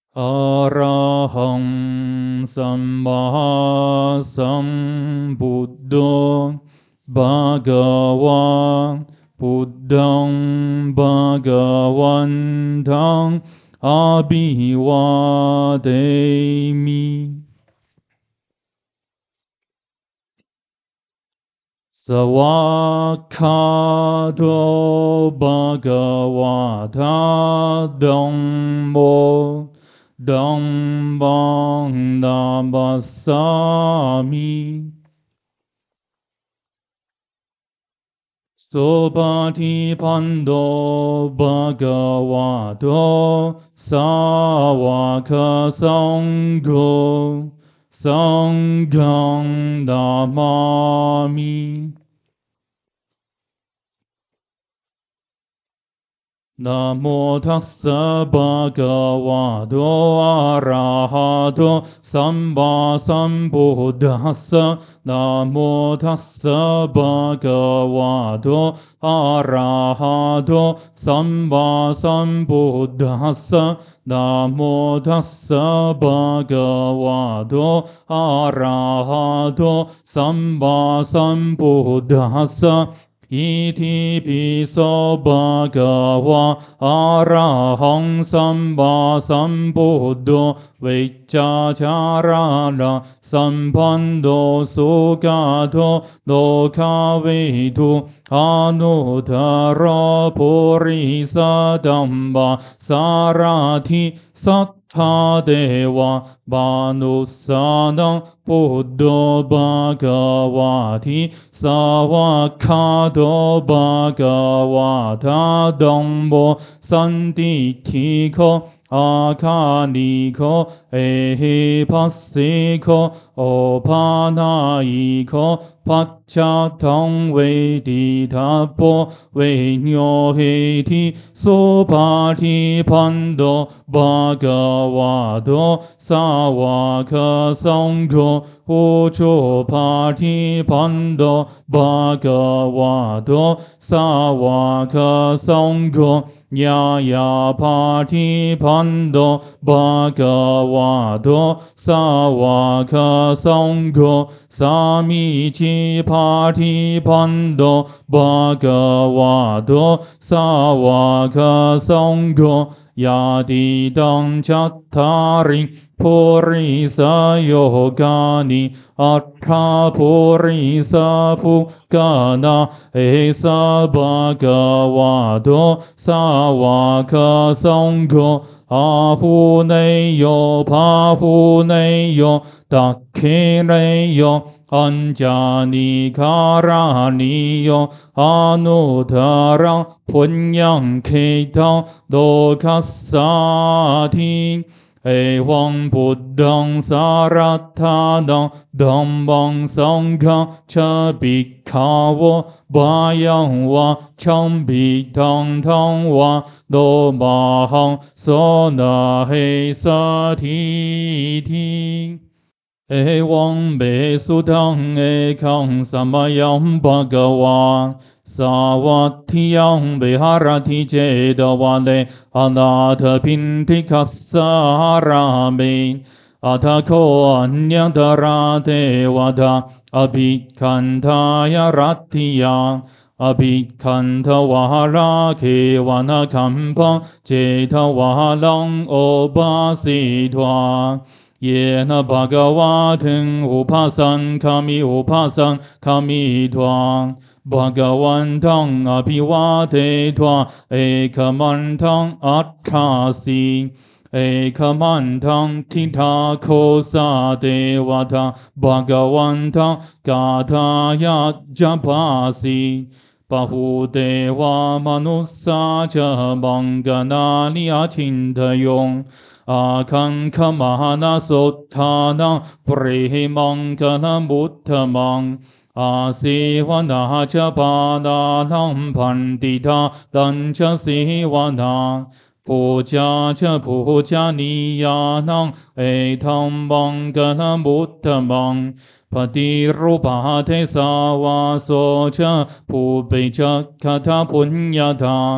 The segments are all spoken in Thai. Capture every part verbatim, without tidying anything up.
อะระหังสัมมาสัมพุทโธภะคะวะพุทธังภะคะวันตังอะภิวาเทมิสวากขาโตภะคะวะตาธัมโมธัมมังนามัสสามิสุปฏิปันโนภะคะวะโตสาวกสังโฆสังฆังนามามินะโมทัสสะภะคะวะโตอะระหะโตสัมมาสัมพุทธัสสะนะโมทัสสะภะคะวะโตอะระหะโตสัมมาสัมพุทธัสสะนะโมทัสสะภะคะวะโตอะระหะโตสัมมาสัมพุทธัสสะอิติปิโสภะคะวะอะระหังสัมมาสัมพุทโธวิจจาจารานะสัมพันโนสุขโตโลกาวิทุอนุตตรปุริสดัมบะสารทิสัทธาเทวะมนุสสานังพุทโธภะคะวะทิสาวกขาโตภะคะวะตาธัมโมสันติทิโกอาคานิโกเอหิปัสสิโกโอปานาอิโกปัจจตังเวทิทัพโพเวโยเหติสุปฏิปันโนภะคะวะโตสาวกสังโฆอุชุปฏิปันโนภะคะวะโตสาวกสังโฆญาญาปฏิปันโนภะคะวะโตสาวกสังโฆสามิจิปฏิปันโนภะคะวะโตสาวกสังโฆยาติตังจัตตาริปุริสโยกานิอัตถาปุริสภุกานาเอสะภะคะวะโตสาวกสังโฆอาภูเนโยภาภูเนโยตักเขเนโยอัญจานิคารานิโยอนุทารังพุญญังเขตังโลกัสสาทิเอวังพุทธังสารัตถานังธัมมังสังฆังชะภิกขาวะบายังวะชัมภิทังทังวะโลมาหังโสนาเหสทิทิเอวังเบสุทังเอคังสัมมายัมภะคะวาสาวัตถิยังเบหารติเจดวาเลอนาถปินทิคัสสารามิอัตโคอัญญตราเทวดาอภิคันธายรัตถิยังอภิคันธวาราเขวนาคัมปังเจทวาลังโอบาสิทวาเยนะภะคะวะถึงอุปาสังคามิอุปาสังคามิทวาภะคะวันตังอภิวาเททวาเอกมันตังอัตถาสีเอกมันตังทิทาโคสาเทวตาภะคะวันตังกาทายะจัปาสีปะหูเตวามนุสสาจะมังกนานิอาชินทยงอาคังขมานาสุทธานังปริหิมังกนามุตตมังอาศิวนาจะปานานังพันติทาตัญจะสิวนาปูจาจะปูจานิยานังเอธัมมังกนามุตตมังปฏิรูปาเทสาวาโสจะผู้เปจักขะทาปุญญาทางอ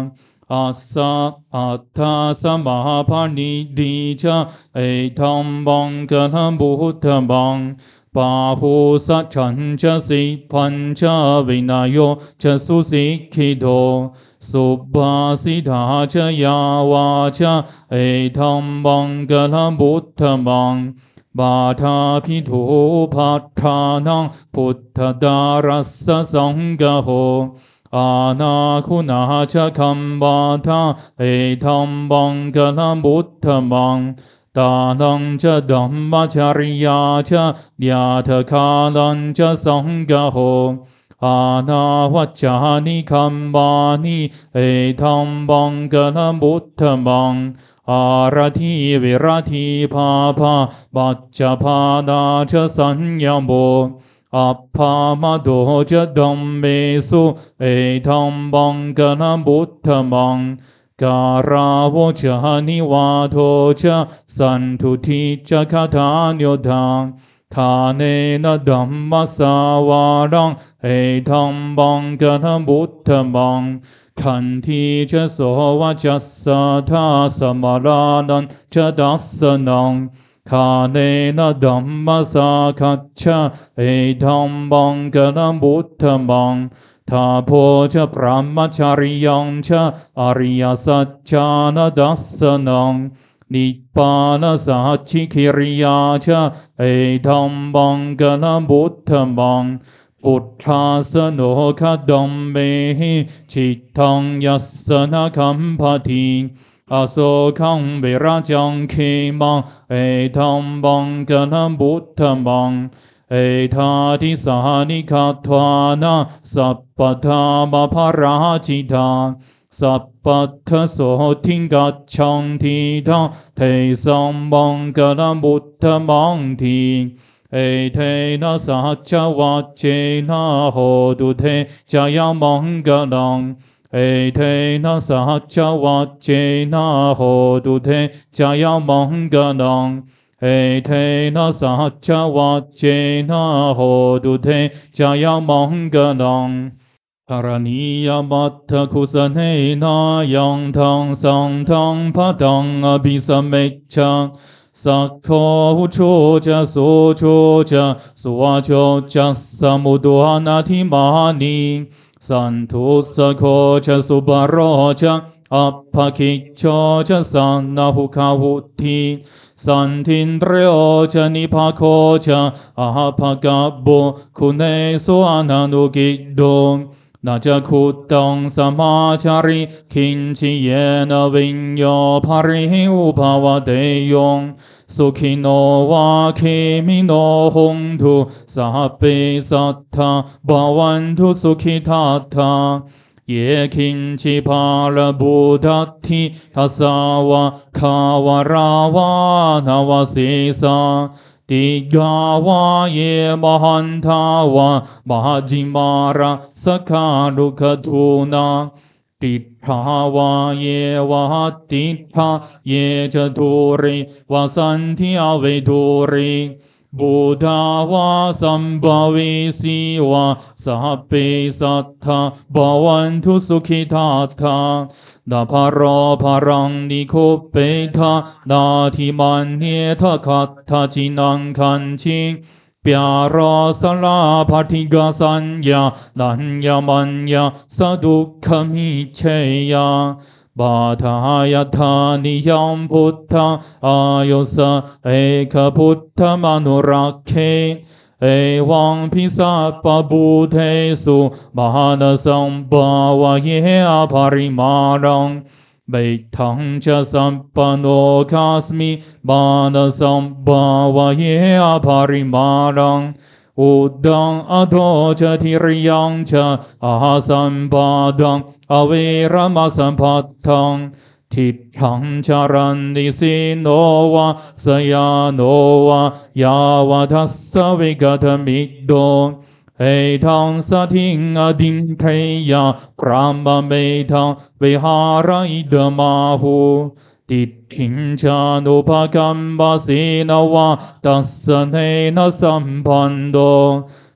อาสะอัตถาสมาพานิดีชะเอธัมบังกะละบุตตบังปาหูสัจฉันจะสิพันจะวินาโยจะสุสิกขิโตสุบาสิทาชยาวาชะเอธัมบังกะละบุตตบังบาทาพิทูพัฏฐานังพุทธดารัสสะสังฆโหอานาคุณาชะคัมบาทาเอธัมบังกะละบุตตบังตานังจะดัมมจริยาชะญาทคาลังจะสังฆโหอานาวัจจานิคัมบานิเอธัมบังกะละบุตตบังอารทิวิรทิภาภาปัจจภานาชะสัญญโมอัปปามาโดจะดัมเมสุเอธัมบังกะละบุตตบังการาวจานิวาโทจะสันทุทิจะคาถาโยธังทาเนนะดัมมัสสาวารังเอธัมบังกะละบุตตบังขันทีจะโสวจัสสะทาสมารานันจะดัสสนังคาเนนะดัมมัสสาคัจฉะเอธัมบังกะละบุตตบังทาโพจะพระมจาริยังจะอริยสัจจานะดัสสนังนิพพานสัจฉิคิริยาจะเอธัมบังกะละบุตตบังพุทธาสโนคดัมเมหิจิตตังยัสสนะคัมภทิอโศคังเวราจังเคมังเอธัมบังกะละบุตตบังเอธาทิสานิคัตวานาสัพพทามาภราจิตาสัพพัทธโสทิงกัจฉังทีทังเทสัมบังกะละบุตตบังทีเอเทนะสัจจวัจเจนะโหตุเทจายมังกลังเอเทนะสัจจวัจเจนะโหตุเทจายมังกลังเอเทนะสัจจวัจเจนะโหตุเทจายมังกลังธรณียมัตถคุสเนนายังทังสังทังพะตังอภิสเมจจังสักโคหุโชจะโสโชจะสวาโชจะสมุดวานาทิมานีสันทุสโคจะสุบารโรจะอัปปคิโชจะสันนาหุคาวุธีสันทินเตรโอจะนิพาโคจะอาภกะโบคุณเนโสอนันตุกิโดนาจะขุตังสมาจาริคินชิเยนะวิญโยภาริอุภาวะเตยงสุขิโนวาเคมิโนหงตุสัพเพสัทธาภวันตุสุขิทัตถาเยคินชิภาลบุทัตถิทัสสาวะคาวราวานาวสิสาติกาวาเยมหันทาวามหาจิมาราสกาลุขทูนาติทาวาเยวะติทาเยจะทูริวาสันทิอเวทูริบุทาวาสัมภเวสีวาสัพเพสัทธาภวันตุสุขิทัตถาดาภารภารังนิโคเปทานาทิมันเนทคัตถาจินังคันชิปยารสลาภทิกสัญญานัญญมัญญาสดุขมิเชยาบาทายธานิยมพุทธอายุสะเอกพุทธมนุรักเขเอวังพิสัพปบุเทสุมหานสัมภาวะเยอภาริมารังเบทังจะสัมปโนคาสมิบานสัมภาวะเยอภาริมารังอุดังอโทจะทิริยังจะอาสัมปาดังอเวรมสัมปัตถังทิทังจารันติสิโนวะสยาโนวะยาวะทัสสะวิกตมิโดเอทังสทิงอดิงเทยาพรามเมทังวิหารอิดมาหูติทิงชานุภกัมบาสีนวะตัสสเนนะสัมพันโด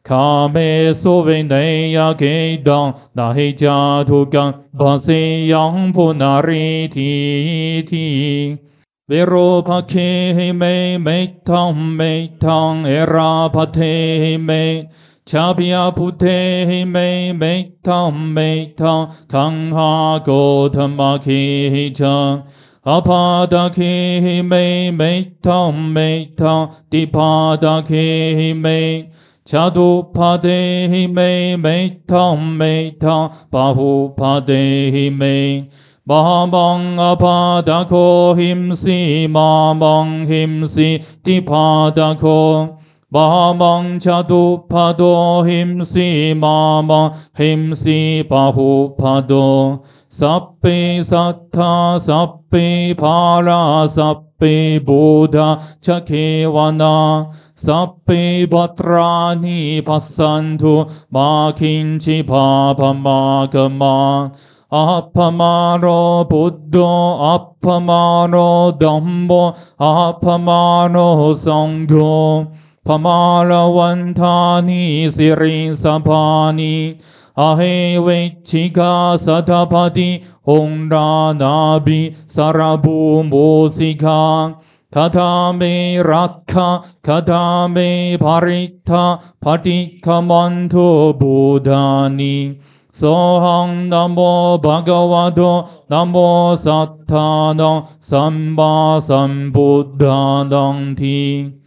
คาเมสุเวเนยเกดังนาหิจาทุกังบาสิยังพุนาริทีทีเวโรภเคหิเมเมทังเมทังเอราภเทหิเมชาพิยาพุเทหิเมเมทังเมทังขังหาโกธรรมคีหิจังอาภาตาเคหิเมเมทังเมทังติภาตาเคหิเมชาดุภาเตหิเมเมทังเมทังปะหุภาเตหิเมบาบังอภาตาโคหิมสีมาบังหิมสีติภาตาโคบาบังชาดุภาโดหิมสีมาบังหิมสีปะหุภาโดสัพเพสัทธาสัพเพภาราสัพเพบูดาชะเควนาสัพเพบัตรานิปัสสันตุมาคินชิภาพมากมาอัปปมาโรพุทโธอัปปมาโรธัมโมอัปปมาโรสังโฆพมาลวันทานิสิริสัพพานิอาเหเวชิกาสัทพติองรานาบิสารบูโมสิกาคาถาเมรักขะคาถาเมภริทธาปฏิคมันทุบูดานิโสหังนะโมภะคะวะโตนะโมสัทธานังสัมมาสัมพุทธานังที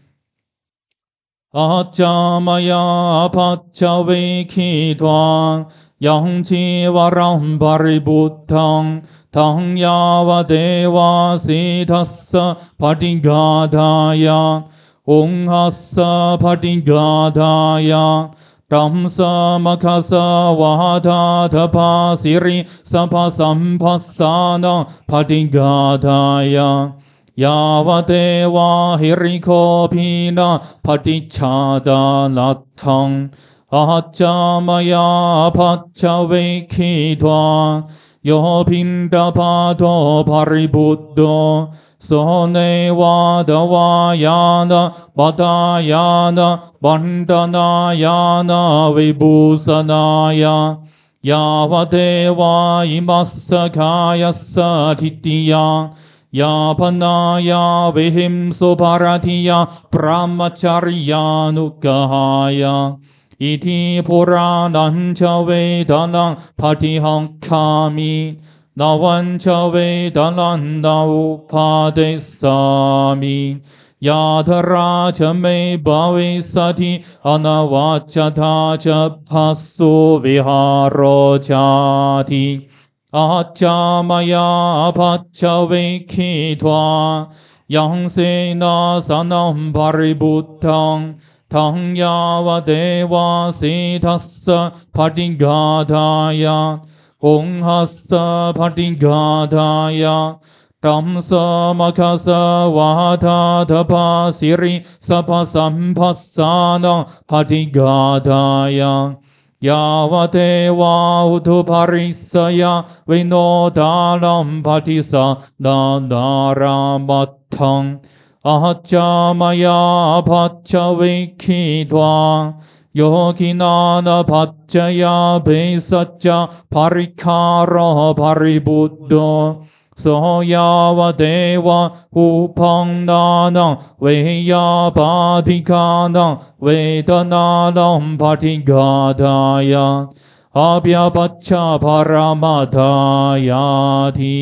อาจามายาภัจจเวคิตวายังชีวรังปริบุตทังทังยาวเทวาสิทัสสะปฏิกาธายาองหัสสะปฏิกาธายาตัมสะมะคะสะวะทาทภาสิริสัพพสัมภัสสานังปฏิกาธายายาวเทวาหิริโคพีนาปฏิชาดานัตถังอาจามายาภัจจเวคิตวาโยพินดาภาโตภริบุตโตโสเนวาดวายานะปัตายานะบันดานายานะวิบูสนายายาวเทวาอิมัสสคายัสสะทิติยายาพนายาวิหิมสุภารทิยาพระมจริยานุกหายาอิทิปุรานันชเวทนังปฏิหังคามินาวันชเวทนันนาอุปาเดสามิยาธราชเมบาวิสติอนวัจทาชภัสสุวิหารโรชาติอาจามายาภัจจเวคิตวายังเสนาสนัมภริบุตทังทังยาวเทวาสิทัสสะปฏิกาธายาองหัสสะปฏิกาธายาตัมสะมะคะสะวะทาทภาสิริสัพพสัมภัสสานังปฏิกาธายายาวเทวาอุทุภริสยาวิโนทานัมปฏิสานานารามัตถังอาจามายาภัจจเวคิตวาโยกินานาภัจจยาเบสัจจะภริคารภริบุตโตโสยาวเทวะอุพังนานังเวยาปาธิกานังเวทนานังปฏิกาธายาอาภยปัจจภารมาธายาทิ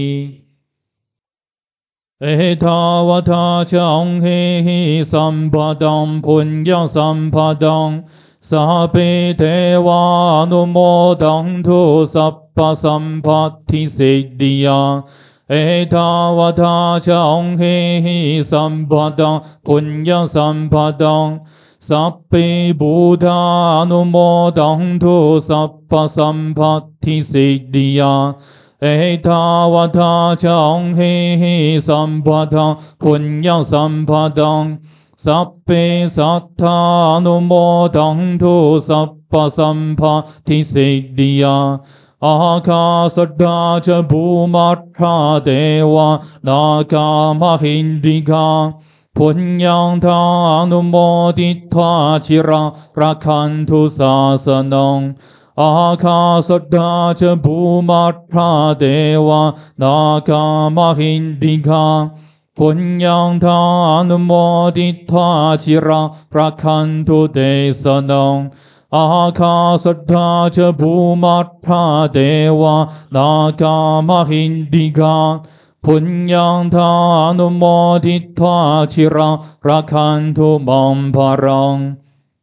เอทาวทาจังเฮหิสัมปดังปุญญสัมปดังสัพเพเทวานุโมดังทุสัพพสัมปัตติสิทธิยาเอทาวทาจังเฮหิสัมปดังปุญญสัมปดังสัพเพบูธานุโมดังทุสัพพสัมปัตติสิทธิยาเอทาวทาจังเฮหิสัมปดังปุญญสัมปดังสัพเพสัทธานุโมดังทุสัพพสัมปัตติสิทธิยาอาคาสดาจภูมัทธาเทวานากามหินดิกา punyang chira rakhantu sasanang Akasadaja bhumatra deva naka mahindika punyang anumoditva chira rakhantu desanang Akasadaja bhumatra deva naka mahindika punyang anumoditva chira rakhantu mamparang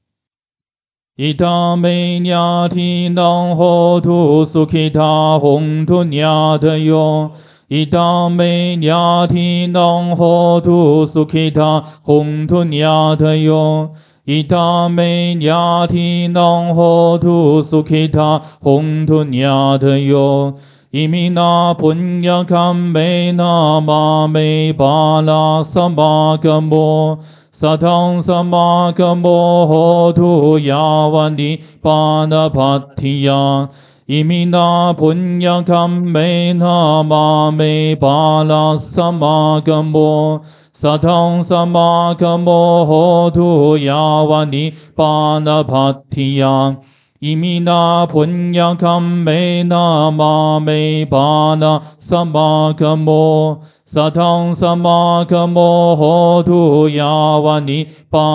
Idame nyati nang hotu sukhita hongtu nyatayo. Idame nyati nang hotu sukhita hongtu nyatayo. Idame nyati nang hotu sukhita hongtu nyatayo. Imina punya kammena mame bala samagamo. Satang samakamo hotu yavani panapatiya imina punya kammena mame bala samakamo Satang samakamo hotu yavani panapatiya imina punya kammena mame bala samakamo Satang samakamo hotu yavani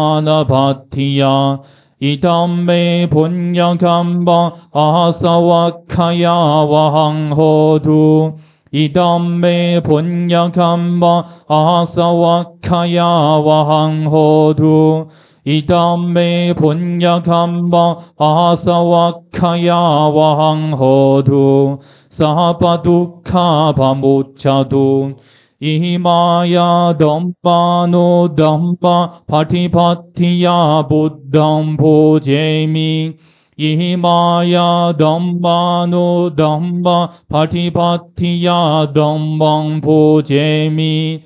panapatiya Idam punya kamba asawakaya vahang hotu Idam punya kamba asawakaya vahang hotu Idam punya kamba asawakaya vahang hotu Sapadukha pamuchadu Imaya dhampano dhampa patipatiya buddham bhojemi Imaya dhampano dhampa patipatiya dhammam bhojemi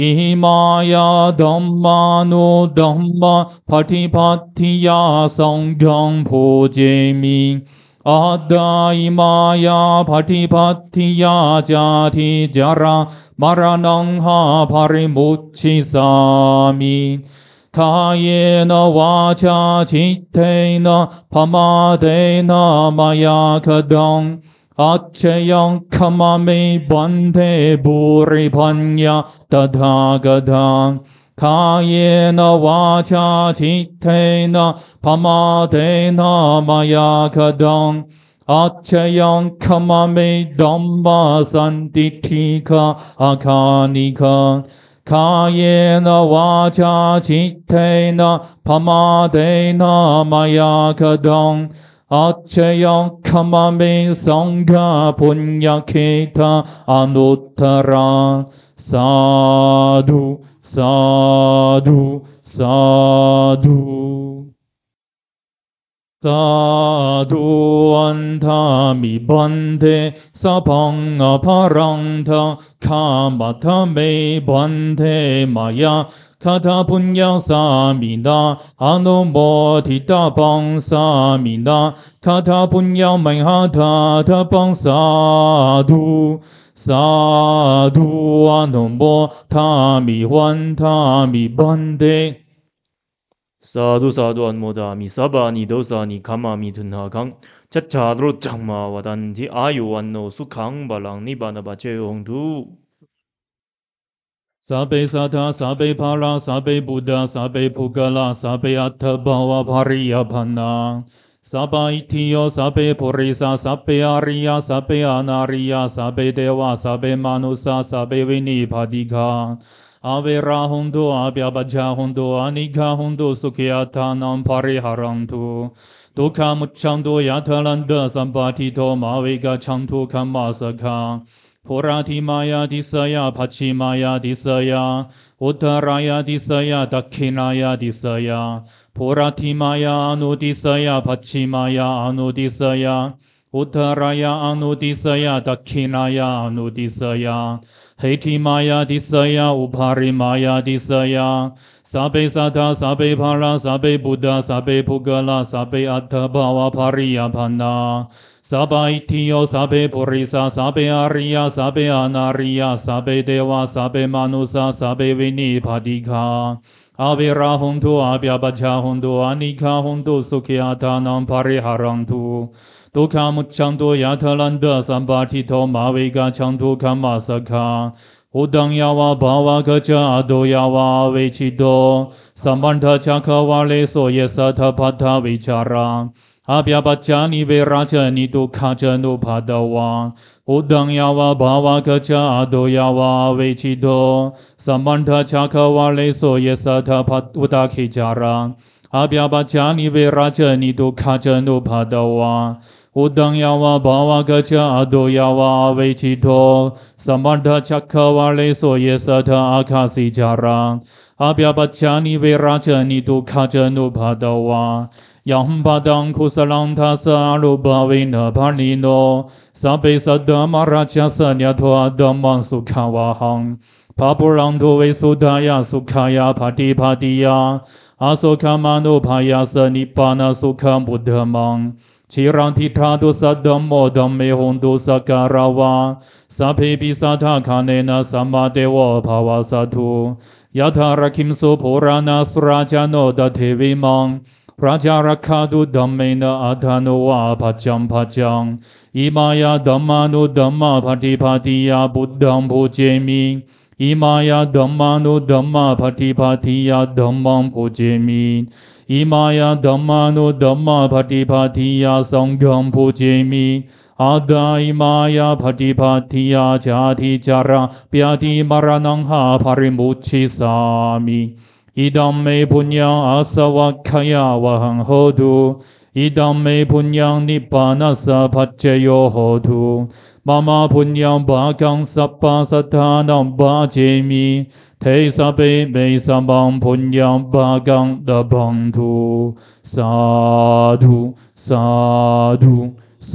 Imaya dhampano dhampa patipatiya sangham bhojemi Adda imaya patipatiya jati jara maranangha parimuchisami Kayena vacha chittena pamadena maya kadang Achayang kamame bande buripanya tadhagadang Kayena vacha chittena pamadena maya kadang Achayang kamame dhamma santitika akanika Kayena vacha chittena pamadena maya kadang Achayang kamame sangha punyaketa anuttara Sadhu, sadhu, sadhu Sadhu antami bande sapanga paranta kamata me bande maya kata punya samina anumodita pang samina kata punya menghata tapang sadhu sadhu anumodami wantami bande Sadhu sadhu anmodami sabani dosani kamami tunhagang chachadro changma wadanti ayu anno sukhang balang nibbana bache hongtu Sabe Sata, Sabe Para, Sabe Buddha, Sabe Pugala, Sabe Attabhava Pariyapana Saba Itiyo, Sabe Purisa, Sabe Ariya, Sabe Anariya, Sabe Deva, Sabe Manusa, Sabe Vinipadika Avera Hundu, Abhyabhaja Hundu, Anika Hundu, Sukhiyatanam Pariharantu Dukha Muchandu, Yatalanda, Sampatito, Mavika Chantu Kamasaka Purati Maya Disaya, Pachimaya Disaya, Uttaraya Disaya, Dakshinaya Disaya, Purati Maya Anu Disaya, Pachimaya Anu Disaya, Uttaraya Anu Disaya, Dakshinaya Anu Disaya, Heti Maya Disaya, Upari Maya Disaya, Sabe Sata, Sabe Para, Sabe Buddha, Sabe Pugala, Sabe Attabhava Pariyapana, 萨巴伊提ယော萨贝布ရိ萨萨贝阿ရိယ萨贝阿那ရိယ萨贝ဒေဝ萨贝မနု萨萨贝ဝိနိပါတိကာ阿维拉红土阿比亚巴恰红土阿尼卡红土苏基阿达南帕里哈朗土杜卡木强土亚特兰德三巴提托马维嘎强土卡马萨卡乌当亚瓦巴瓦格加阿多亚瓦维奇多三班特恰克瓦雷索耶萨特帕塔维恰拉阿比亚巴恰尼维拉恰尼杜卡恰努帕德瓦乌当亚瓦巴瓦格加阿多亚瓦维奇多三班特恰克瓦雷索耶萨特帕乌达基加拉阿比亚巴恰尼维拉恰尼杜卡恰努帕德瓦乌当亚瓦巴瓦格加阿多亚瓦维奇多三班特恰克瓦雷索耶萨特阿卡西加拉阿比亚巴恰尼维拉恰尼杜卡恰努帕德瓦Yang padang kusalang tasa aluba vina parnino sabe sadama raja sanyatwa damang sukhawahang papulang tuwe sudaya sukhaya pati patiya asokamano paya sanipana sukham buddhamang Chirang tithadu sadamo dhamme hondu sakarawa sape pisatha kanena samadewa bhavasatu Yatha rakimso purana surajano datevimang Rajarakadu dhammena adhano va bhajam bhajam Imaya dhammanu dhamma patipatiya buddham bhujemi Imaya dhammanu dhamma patipatiya dhammam bhujemi Imaya dhammanu dhamma patipatiya sangham bhujemi Ada imaya patipatiya jati jara pyati maranang ha parimuchisami Idam me punyang asavakkaya vahang hotu Idam me punyang nippanasa paccaya hotu Mama punyang bhakang sappa satanam bhajemi Te sabe me sambang punyang bhakang dabangtu Sadhu, sadhu,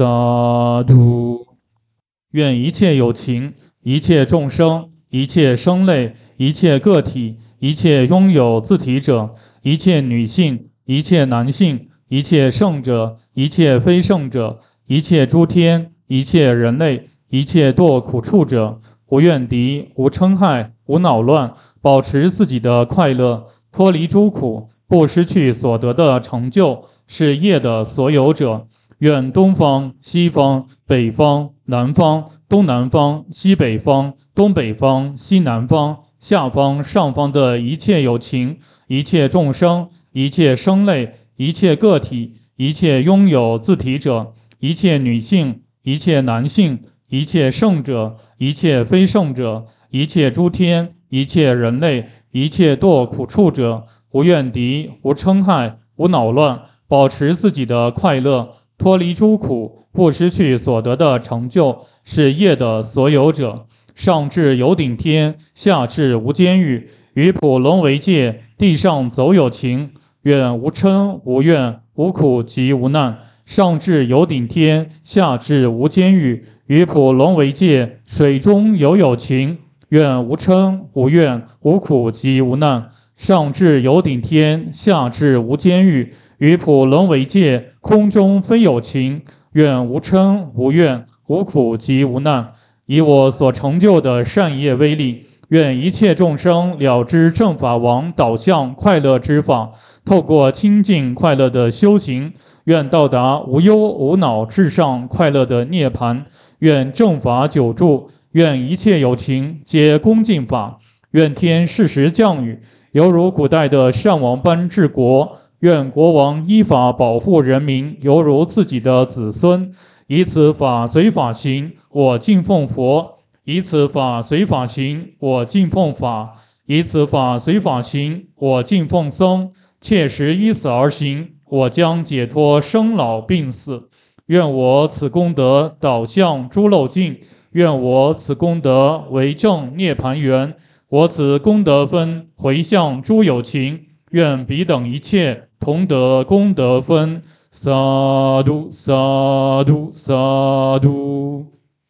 sadhu 愿一切有情，一切众生，一切生类，一切个体一切拥有自体者，一切女性，一切男性，一切圣者，一切非圣者，一切诸天，一切人类，一切堕苦处者，无怨敌，无嗔害，无恼乱，保持自己的快乐，脱离诸苦，不失去所得的成就，是业的所有者。愿东方、西方、北方、南方、东南方、西北方、东北方、西南方。下方、上方的一切有情，一切众生，一切生类，一切个体，一切拥有自体者，一切女性，一切男性，一切圣者，一切非圣者，一切诸天，一切人类，一切堕苦处者，无怨敌，无嗔害，无恼乱，保持自己的快乐，脱离诸苦，不失去所得的成就，是业的所有者。上至有顶天，下至无间狱，于普龙为界，地上走有情，愿无嗔无怨无苦及无难。上至有顶天，下至无间狱，于普龙为界，水中有有情，愿无嗔无怨无苦及无难。上至有顶天，下至无间狱，于普龙为界，空中非有情，愿无嗔无怨无苦及无难。以我所成就的善业威力，愿一切众生了知正法王导向快乐之法，透过清净快乐的修行，愿到达无忧无恼至上快乐的涅槃。愿正法久住，愿一切有情皆恭敬法，愿天适时降雨，犹如古代的善王般治国。愿国王依法保护人民，犹如自己的子孙。以此法随法行，我敬奉佛；以此法随法行，我敬奉法；以此法随法行，我敬奉僧。切实依此而行，我将解脱生老病死。愿我此功德导向诸漏尽，愿我此功德为正涅盘缘。我此功德分回向诸有情，愿彼等一切同得功德分。萨埵萨埵萨埵。